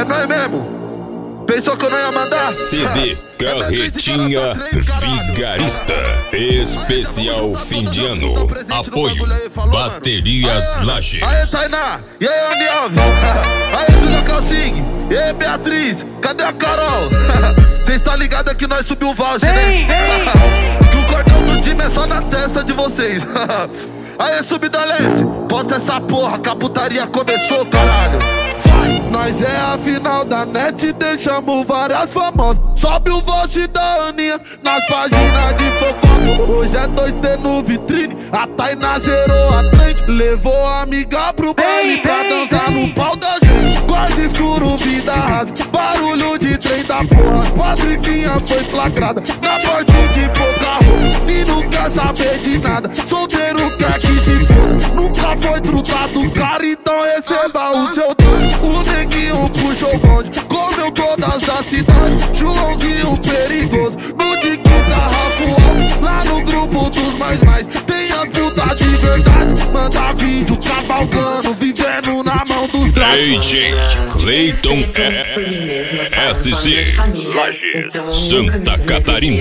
nóis mesmo. Pensou que eu não ia mandar? CD Carretinha Vigarista. Especial fim de ano. Apoio Baterias Lages. Aê, Tainá! E aí, Andy Alves? Aê, Julia Calcing! E aí, Beatriz? Cadê a Carol? Cês tá ligado que nós subiu o voucher, né? Que o cordão do time é só na testa de vocês. Aê, Subdalense! Posta essa porra, que a putaria começou, caralho! Vai! Nós é a final da net, deixamos várias famosas. Sobe o vote da Aninha nas páginas de fofoca. Hoje é 2T no vitrine, a Tainá zerou a trend. Levou a amiga pro baile pra dançar no pau da gente. Quarto escuro, vida rasa, barulho de trem da porra. Patricinha foi flagrada na porte de pouca roupa. E não quer saber de nada, solteiro quer que se foda. Nunca foi trutado, cara, então receba o seu dono. O neguinho puxou o bonde, comeu todas as cidades. Joãozinho perigoso, no diquinho da Rafael. Lá no grupo dos mais, tem as putas de verdade. Manda vídeo cavalgando, vivendo na mão dos drags. DJ Cleiton SC Lages, Santa Catarina.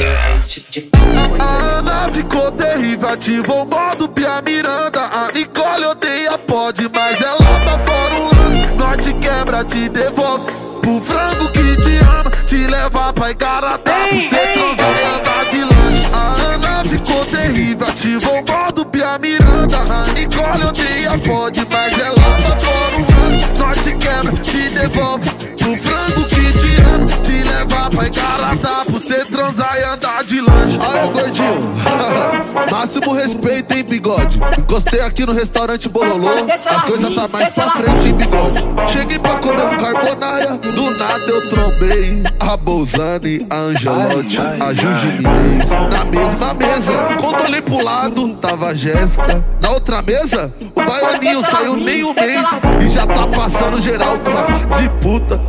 A Ana ficou terrível, ativou o modo Pia Miranda. A Nicole odeia pode, mas ela pra fora um lance. Nós te quebra, te devolve pro frango que te ama, te leva pra Igaratá, pra cê transar e andar de lanche. A Ana ficou terrível, ativou o modo Pia Miranda. A Nicole odeia pode, mas ela pra fora um lance. Nós te quebra, te devolve pro frango que te ama, te leva pra Igaratá, pra cê transar e andar de lanche. Aê, gordinho, máximo respeito, hein, bigode. Encostei aqui no restaurante Bololô, as coisas tá mais pra frente, hein, bigode. Cheguei pra comer um carbonara, do nada eu trombei a Bolzani, a Angelotti, a Juju Inês. Na mesma mesa, quando olhei pro lado, tava a Jéssica. Na outra mesa, o baianinho saiu nem um mês e já tá passando geral com uma parte de puta.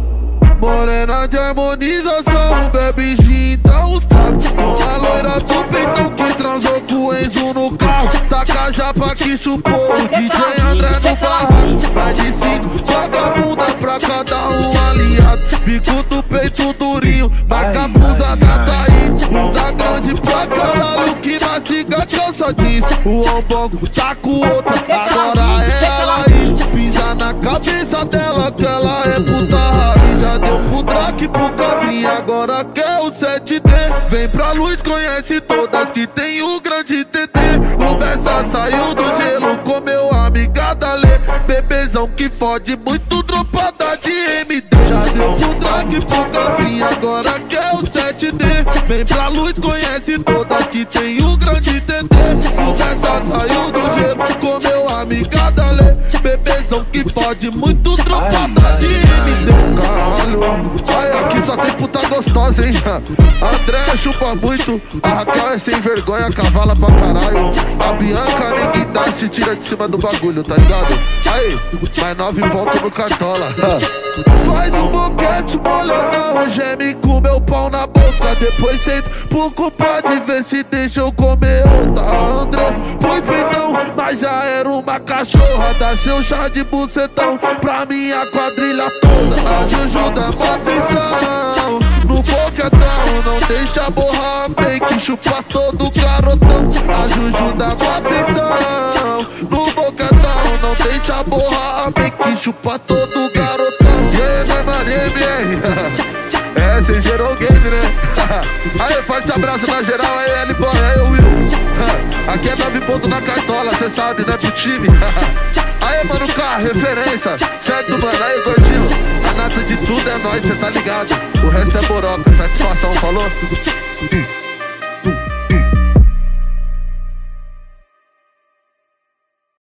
Morena de harmonização, bebe gin, dá uns tragos. Com a loira do peitão que transou com o Enzo no carro. Taca a japa que chupou o DJ André no barraco. Mais de 5 vagabunda pra cada um aliado. Bico do peito durinho, marca a blusa da Thaís. Bunda grande pra caralho que mastiga calça jeans. O ombongo tá com outra, agora é a Laís. Pisa na cabeça dela que ela é puta raiz. Já deu pro Drake, pro Cabrinha, agora quer o 7D. Vem pra luz, conhece todas que tem o grande TT. O Bessa saiu do gelo, comeu a amiga da Lê. Bebezão que fode muito, dropada de MD. Já deu pro Drake, pro Cabrinha, agora quer o 7D. Vem pra luz, conhece todas que tem o grande TT. O Bessa saiu do gelo, comeu a amiga da Lê. Bebezão que fode muito, dropada de MD. Caralho, ai, aqui só tem puta gostosa, hein? André chupa muito, a Raquel é sem vergonha, cavala pra caralho. A Bianca ninguém dá, se tira de cima do bagulho, tá ligado? Aí, mais 9 pontos no Cartola. Faz um boquete molhadão, geme com meu pau na boca. Depois senta pro compadre ver se deixa eu comer outra. A Andrés põe peitão, mas já era uma cachorra. Dá seu chá de bucetão pra minha quadrilha toda. A Juju dá uma atenção no boquetão, não deixa borrar bem que chupa todo garotão. A Juju dá uma atenção no boquetão, não deixa borrar bem que chupa todo garotão. E aí, mano, é, cês gerou o game, né? Aí, forte abraço na geral, aí, L-Boy, aí, Will. Aqui é 9 pontos na Cartola, cê sabe, né, pro time. Aí, mano, K, referência, certo, mano? Aí, gordinho, a nata de tudo é nóis, cê tá ligado. O resto é boroca, satisfação, falou?